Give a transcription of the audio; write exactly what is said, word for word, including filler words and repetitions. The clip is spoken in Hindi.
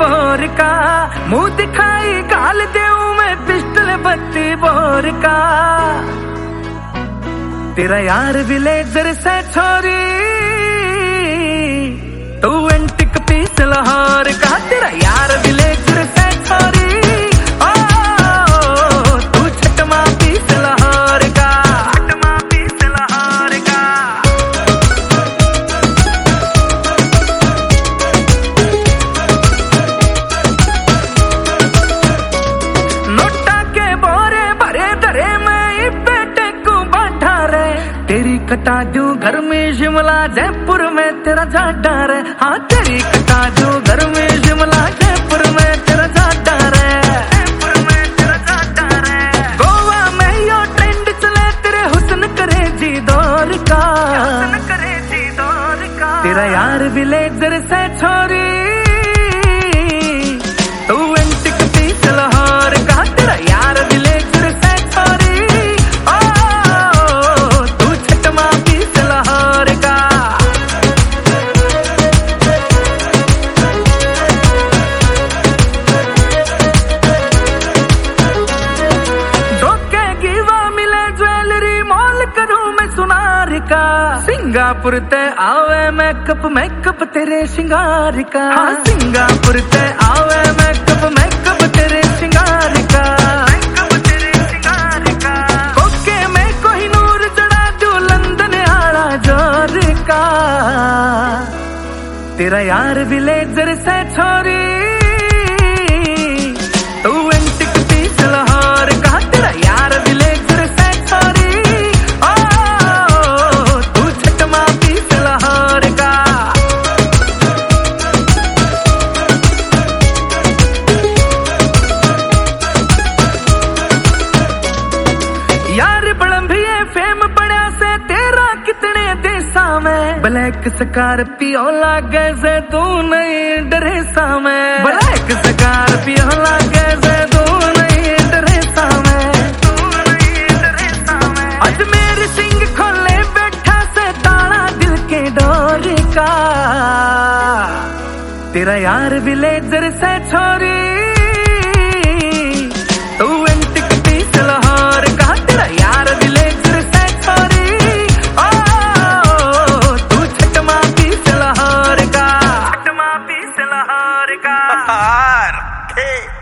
बोर का, मुंह दिखाई गाल देऊं मैं पिस्टल बत्ती बोर का। तेरा यार विलेजर से छोरी, तू एंटिक पीस लाहौर का। तेरा यार विलेजर से छोरी, ओ तू छटमा पीस लाहौर का, छटमा पीस लाहौर का। नोटा के बोरे भरे धरे मैं बेटे को बांटा रे। तेरी कटा दूं घर में शिमला जयपुर में तेरा जाडा रे। हाँ तेरी कटा दूं घर में शिमला जयपुर में तेरा जाडा रे, जयपुर में तेरा जाडा रे। गोवा में यो ट्रेंड चले तेरे हुस्न करे जी दौर का, हुस्न करे जी दौर का। तेरा यार विलेजर से छोरी, तू एंटिक पीस लाहौर का। तेरा यार विलेजर से छोरी, ओ तू छटमा पीस लाहौर का। धोखेगी वो मिले ज्वेलरी मॉल करूं मैं सुनार का। सिंगापुर ते आवे मेकअप मेकअप तेरे श्रृंगार का। हाँ सिंगापुर ते आवे मेकअप मेकअप तेरे श्रृंगार का, मेकअप तेरे श्रृंगार का। कोके में कोई नूर चढ़ा दूं लंदन आला जोर का। तेरा यार विलेजर से छोरी, तू एंटिक पीस लाहौर का। तेरा यार विलेजर से छोरी, ओ तू छटमा पीस लाहौर का। यार बड़ंभिए फेम बढ़िया से तेरा कितने देसा में। ब्लैक स्कॉर्पियो लागे से तू नहीं ड्रेसा में। ब्लैक स्कॉर्पियो लागे से तू नहीं ड्रेसा में, तू नहीं ड्रेसा में। अजमेर सिंह खोले बैठा से ताला दिल के डोर का। तेरा यार विलेजर से छोरी, तू एंटिक पीस लाहौर का। तेरा यार विलेजर से छोरी, ओ तू छटमा पीस लाहौर का, छटमा पीस लाहौर का।